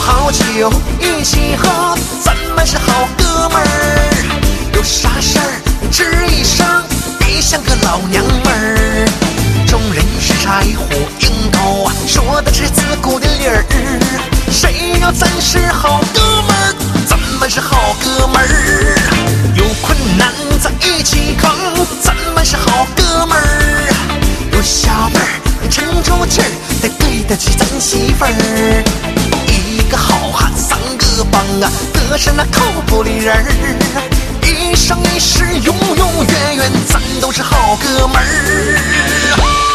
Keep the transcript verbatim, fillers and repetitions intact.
好酒一起喝，咱们是好哥们儿。有啥事儿吱一声，别像个老娘们儿。众人是柴火映头啊，说的是自古的理儿。谁要咱是好哥们儿，咱们是好哥们儿。有困难咱一起扛，咱们是好哥们儿。有小辈儿沉住气儿，得对得起咱媳妇儿。一个好汉三个帮啊，得是那口不离人儿。一生一世永永远远，咱都是好哥们儿。